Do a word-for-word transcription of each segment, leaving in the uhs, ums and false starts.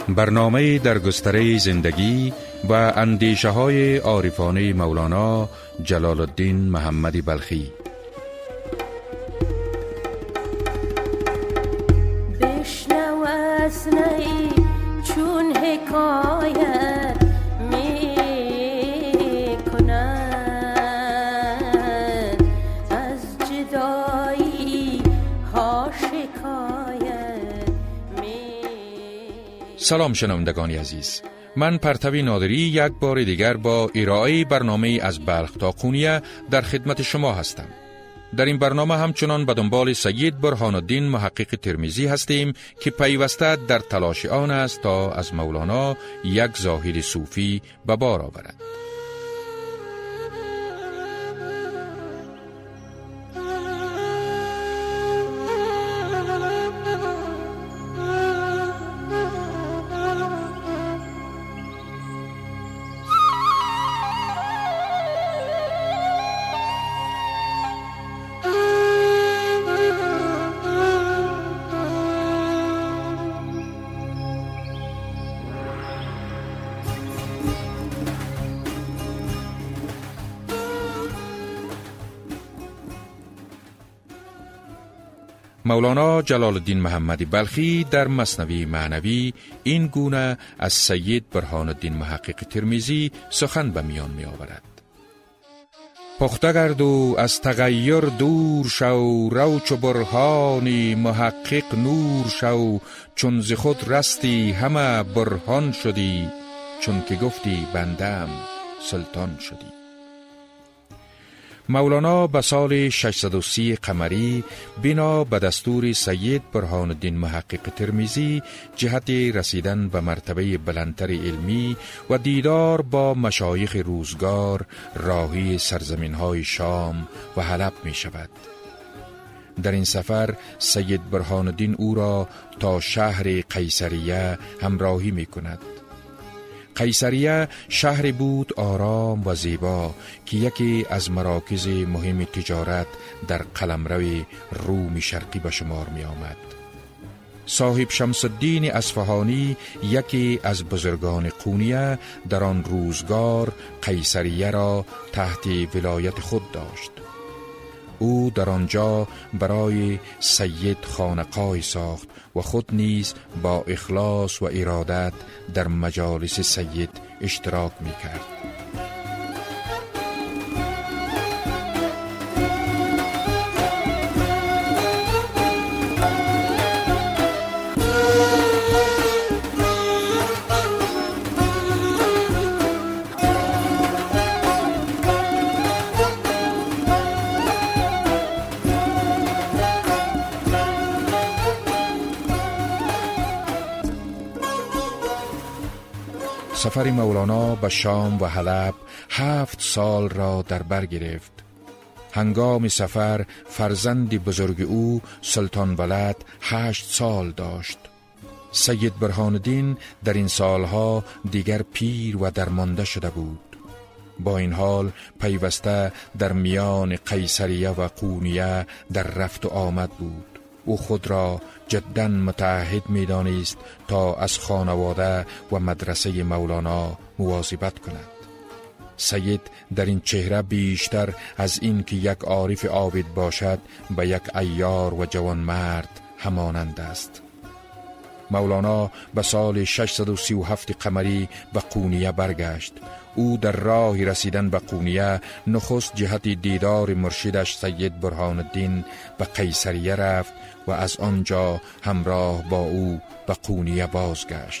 برنامه در گستره زندگی و اندیشه های عارفانه مولانا جلال الدین محمد بلخی. بشنو اسنعی چون حکایت می کنند از جدایی ها شکایت می. سلام شنوندگان عزیز، من پرتوی نادری یک بار دیگر با ارائه برنامه از بلخ تا قونیه در خدمت شما هستم. در این برنامه همچنان به دنبال سید برهان الدین محقق ترمذی هستیم که پیوسته در تلاش آن است تا از مولانا یک ظاهر صوفی به بار آورد. مولانا جلال الدین محمد بلخی در مثنوی معنوی این گونه از سید برهان الدین محقق ترمذی سخن به میان می آورد. پخته گرد و از تغییر دور شو، رو چو برهانی محقق نور شو. چون ز خود رستی همه برهان شدی، چون که گفتی بندم سلطان شدی. مولانا به سال ششصد و سی قمری بنا به دستور سید برهان الدین محقق ترمذی جهت رسیدن به مرتبه بلندتر علمی و دیدار با مشایخ روزگار راهی سرزمین‌های شام و حلب می شود. در این سفر سید برهان الدین او را تا شهر قیصریه همراهی می کند. قیصریه شهر بود آرام و زیبا که یکی از مراکز مهم تجارت در قلمرو روم شرقی به شمار می آمد. صاحب شمس الدین اصفهانی یکی از بزرگان قونیه در آن روزگار قیصریه را تحت ولایت خود داشت. او در آنجا برای سید خانقاه ساخت و خود نیز با اخلاص و ارادت در مجالس سید اشتراک می کرد. سفر مولانا به شام و حلب هفت سال را در بر گرفت. هنگام سفر فرزند بزرگ او سلطان ولد هشت سال داشت. سید برهان الدین در این سالها دیگر پیر و درمانده شده بود. با این حال پیوسته در میان قیصریه و قونیه در رفت و آمد بود. او خود را جداً متعهد می دانست تا از خانواده و مدرسه مولانا مواظبت کند. سید در این چهره بیشتر از این که یک عارف عابد باشد به یک عیار و جوان مرد همانند است. مولانا به سال ششصد و سی و هفت قمری به قونیه برگشت. او در راه رسیدن به قونیه نخست جهت دیدار مرشدش سید برهان الدین به قیصریه رفت و از آنجا همراه با او به قونیه بازگشت.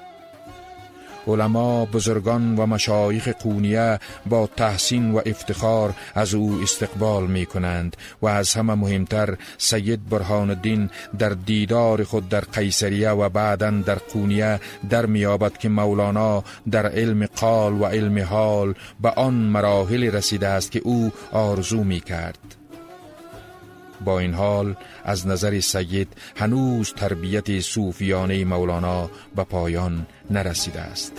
علما، بزرگان و مشایخ قونیه با تحسین و افتخار از او استقبال می کنند و از همه مهمتر سید برهان الدین در دیدار خود در قیصریه و بعداً در قونیه در میابد که مولانا در علم قال و علم حال به آن مراحل رسیده است که او آرزو می کرد. با این حال از نظر سید هنوز تربیت صوفیانه مولانا به پایان نرسیده است.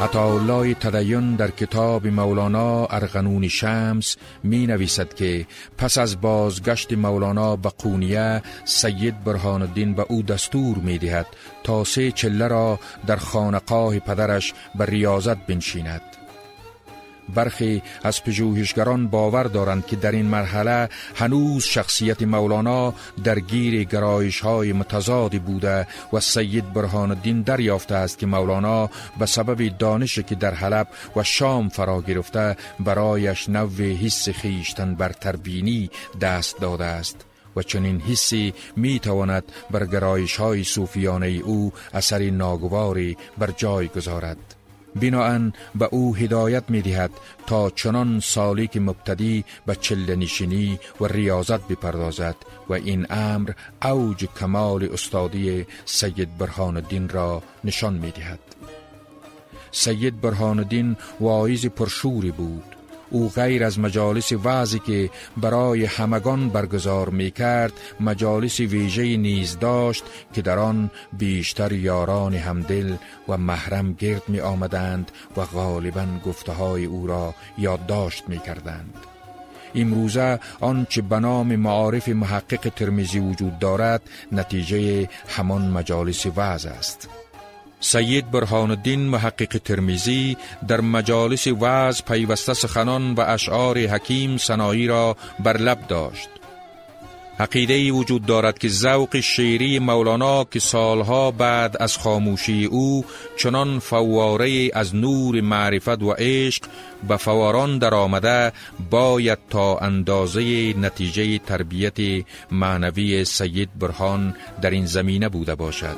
عطاالله تدین در کتاب مولانا ارغنون شمس می نویسد که پس از بازگشت مولانا به قونیه، سید برهان الدین به او دستور می دهد تا سه چله را در خانقاه پدرش به ریاضت بنشیند. برخی از پژوهشگران باور دارند که در این مرحله هنوز شخصیت مولانا درگیر گرایش‌های متضادی بوده و سید برهان الدین دریافته است که مولانا به سبب دانشی که در حلب و شام فرا گرفته برایش نوع حس خویشتن برتربینی دست داده است و چنین حسی می تواند بر گرایش‌های صوفیانه او اثر ناگواری بر جای گذارد. بناهن به او هدایت می دهد تا چنان سالیک مبتدی به چله نشینی و ریاضت بپردازد و این امر اوج کمال استادی سید برهان الدین را نشان می دهد. سید برهان الدین واعظ پرشوری بود. او غیر از مجالس وعظی که برای همگان برگزار می کرد، مجالس ویژه نیز داشت که در آن بیشتر یاران همدل و محرم گرد می آمدند و غالباً گفته های او را یادداشت می کردند. امروزه آنچه به نام معارف محقق ترمذی وجود دارد نتیجه همان مجالس وعظ است. سید برهان الدین محقق ترمذی در مجالس وعظ پیوسته سخنان و اشعار حکیم ثنایی را بر لب داشت. عقیده‌ای وجود دارد که ذوق شعری مولانا که سالها بعد از خاموشی او چنان فواره از نور معرفت و عشق به فواران در آمده باید تا اندازه نتیجه تربیت معنوی سید برهان در این زمینه بوده باشد.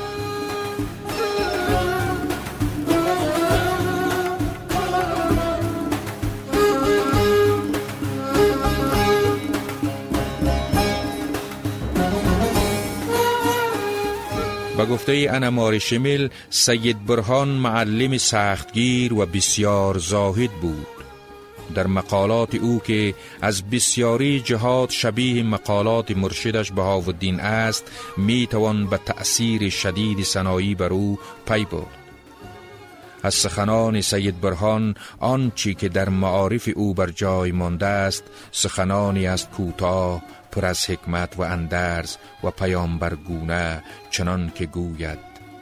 با گفته انمار شمل، سید برهان معلم سختگیر و بسیار زاهد بود. در مقالات او که از بسیاری جهات شبیه مقالات مرشدش بهاءالدین است، می توان به تأثیر شدید ثنایی بر او پی برد. از سخنان سید برهان آنچه که در معارف او بر جای مانده است، سخنانی است کوتاه، پر از حکمت و اندرز و پیامبرگونه، چنان که گوید: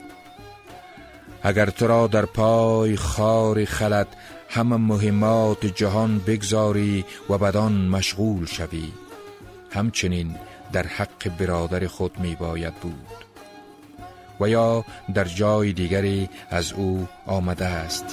اگر تو را در پای خار خلد، همه مهمات جهان بگذاری و بدان مشغول شوی. همچنین در حق برادر خود می باید بود. و یا در جای دیگری از او آمده است: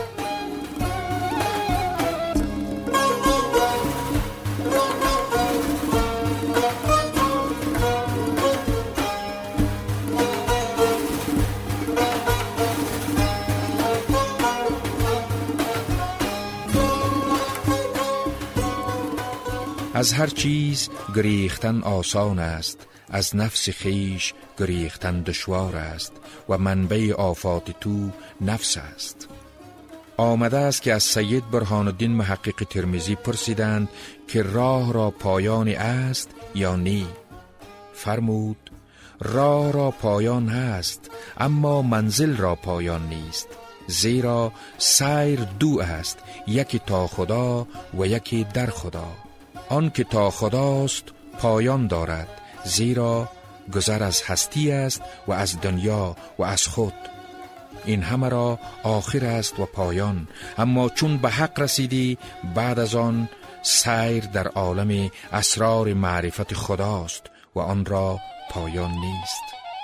از هر چیز گریختن آسان است، از نفس خیش گریختن دشوار است و منبع آفات تو نفس است. آمده است که از سید برهان الدین محقق ترمذی پرسیدند که راه را پایانی است یا نی؟ فرمود: راه را پایان هست، اما منزل را پایان نیست، زیرا سیر دو است، یکی تا خدا و یکی در خدا. آن که تا خداست پایان دارد، زیرا گذر از هستی است و از دنیا و از خود. این همه را آخر است و پایان، اما چون به حق رسیدی، بعد از آن سیر در عالم اسرار معرفت خداست و آن را پایان نیست.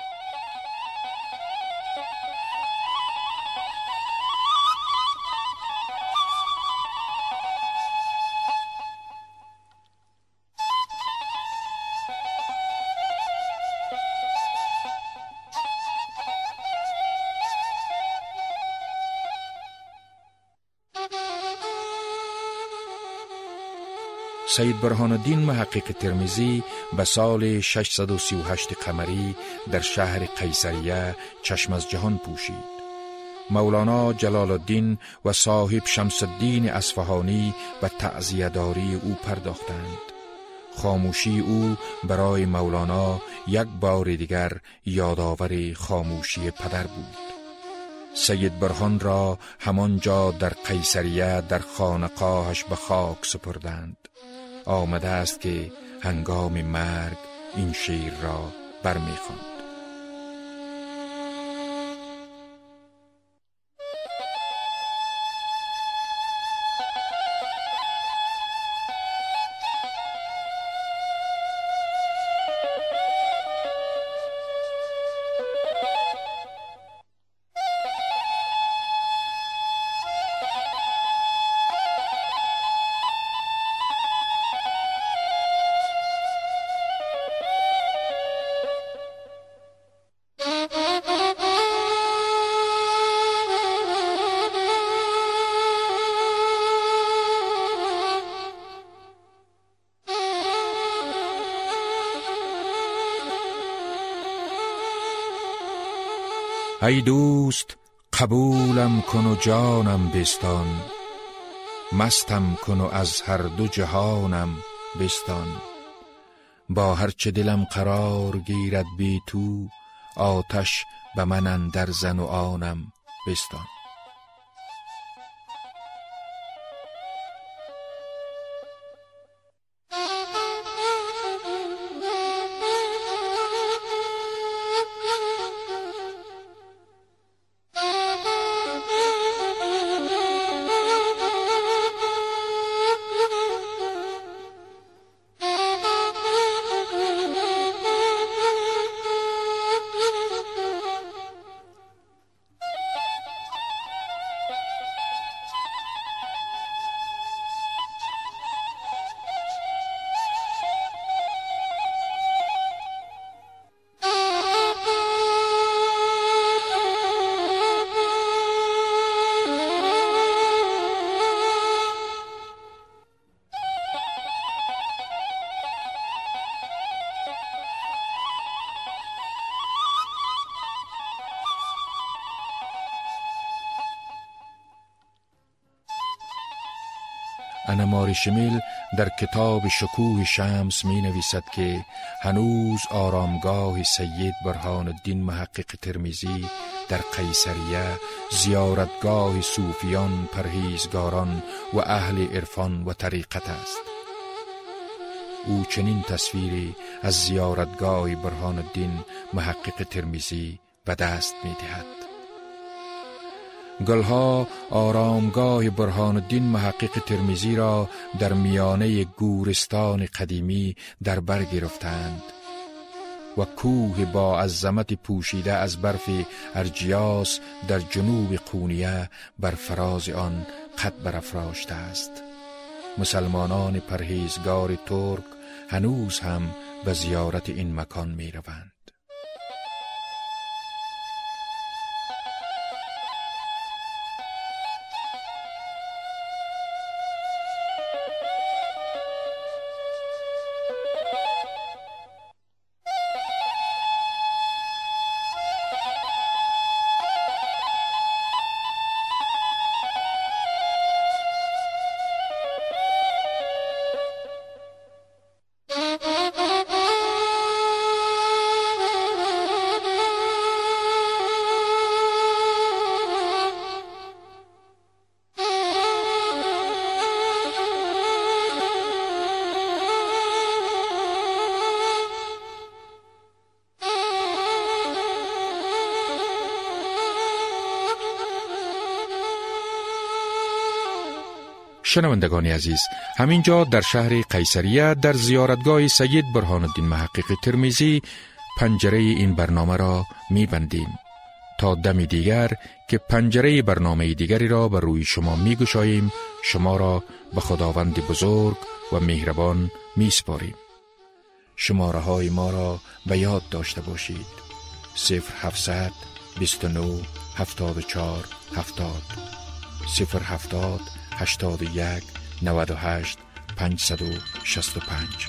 سید برهان الدین محقق ترمذی به سال ششصد و سی و هشت قمری در شهر قیصریه چشم از جهان پوشید. مولانا جلال الدین و صاحب شمس الدین اصفهانی به تعزیه‌داری او پرداختند. خاموشی او برای مولانا یک بار دیگر یادآور خاموشی پدر بود. سید برهان را همانجا در قیصریه در خانقاهش به خاک سپردند. آمده است که هنگام مرگ این شعر را برمی‌خواند. ای دوست قبولم کن و جانم بستان، مستم کن و از هر دو جهانم بستان. با هرچه دلم قرار گیرد بی تو، آتش به من اندر زن و آنم بستان. انمار شمیل در کتاب شکوه شمس می نویسد که هنوز آرامگاه سید برهان الدین محقق ترمذی در قیصریه زیارتگاه صوفیان، پرهیزگاران و اهل عرفان و طریقت است. او چنین تصویری از زیارتگاه برهان الدین محقق ترمذی به دست می دهد: گلها آرامگاه برهان الدین محقق ترمذی را در میانه گورستان قدیمی در بر گرفتند و کوه با عظمت پوشیده از برف ارجیاس در جنوب قونیه بر فراز آن قد برافراشته است. مسلمانان پرهیزگار ترک هنوز هم به زیارت این مکان می روند. شنوندگان عزیز، همینجا در شهر قیصریه در زیارتگاه سید برهان الدین محقق ترمذی پنجره این برنامه را می‌بندیم تا دمی دیگر که پنجره برنامه دیگری را بر روی شما می‌گشاییم. شما را به خداوند بزرگ و مهربان می‌سپاریم. شماره های ما را به یاد داشته باشید: صفر هفتصد بیست و نه هفتاد و چهار هفتاد، صفر هفتاد هشتاد و یک نود و هشت پانصد و شصت و پنج.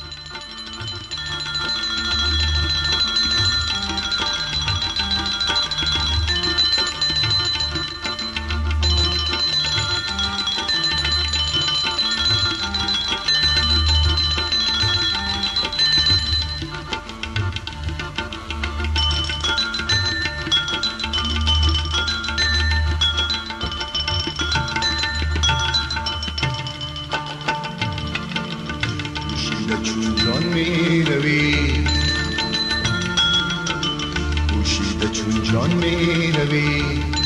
جان می روی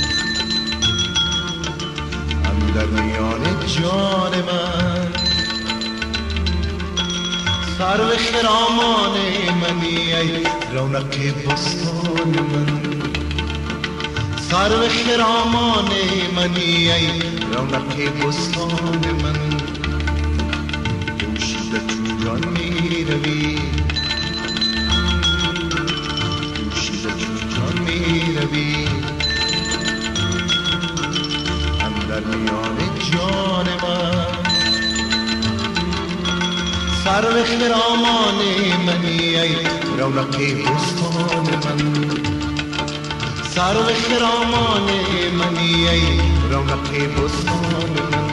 اندر میان جان من سرو خرامان منی ای رونق بستان من سرو خرامان منی ای رونق بستان من دوشیده چون جان می روی دوشیده چون جان می روی اندر میان جان من سرو خرامان منی ای رونق بستان من سرو خرامان منی ای رونق بستان من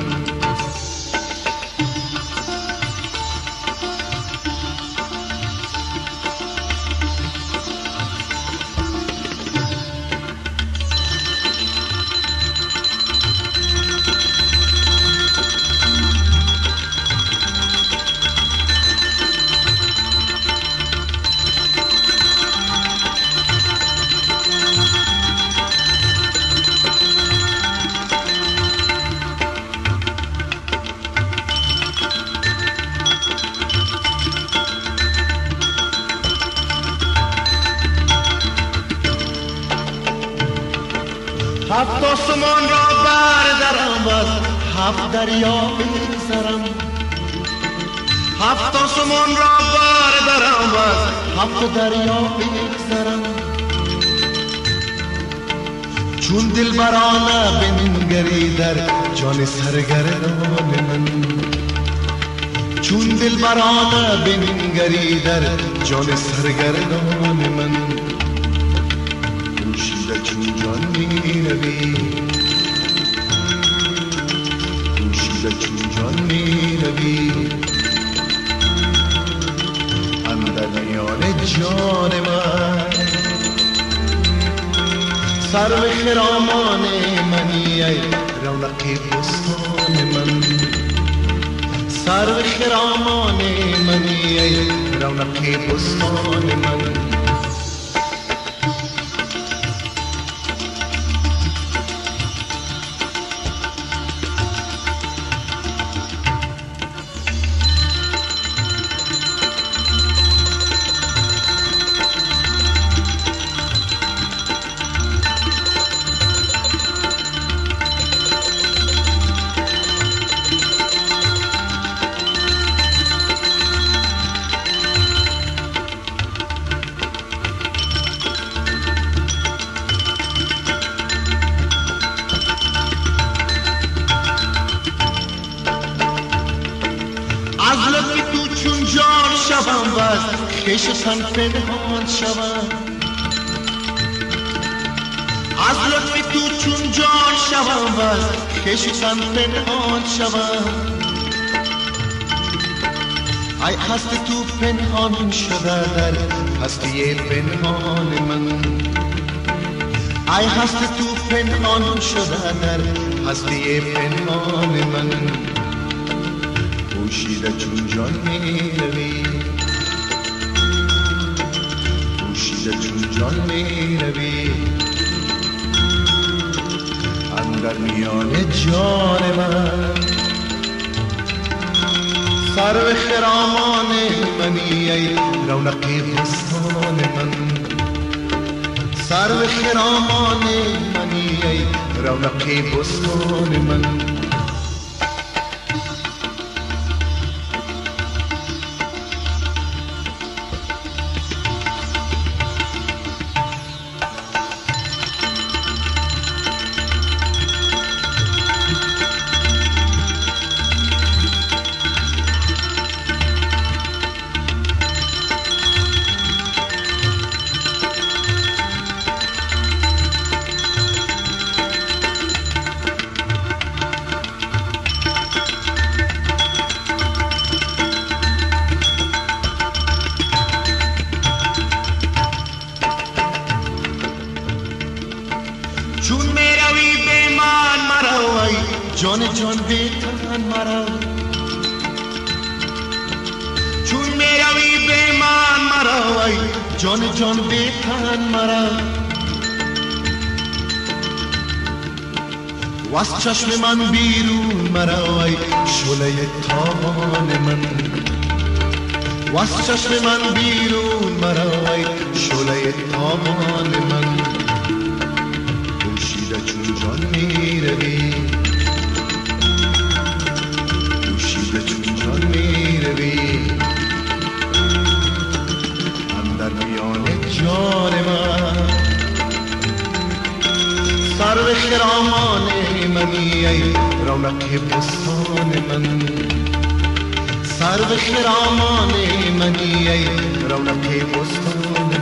هفت آسمان را بردرم از هفت دریا بگذرم هفت آسمان را بردرم از هفت دریا بگذرم چون دلبرانه بنگری در جان سرگردان من چون دلبرانه بنگری در جان سرگردان من چون جان می روی دوشیده چون جان می روی اندر میان جان من سرو خرامان منی ای رونق بستان من سرو خرامان منی ای رونق بستان من از لطف تو چون جان شوم و از خویش تن پنهان شوم از لطف تو چون جان شوم و از خویش تن پنهان شوم ای هست تو پنهان شده در هستی پنهان من ای هست تو پنهان شده در هستی پنهان من پوشیده چون جان می روی پوشیده چون جان می روی اندر میان جان من سرو خرامان منی ای رونق بستان من سرو خرامان منی ای رونق بستان من چون می روی به من مرا جان جان به تن مرا چون می روی به من مرا جان جان به تن مرا واز چشم من بیرون مرای شعله تابان من واز چشم من بیرون مرای شعله تابان من پوشیده چون جان میروی پوشیده چون جان میروی اندر میان جان من سرو خرامان منی ای رونق بستان من سرو خرامان منی ای رونق بستان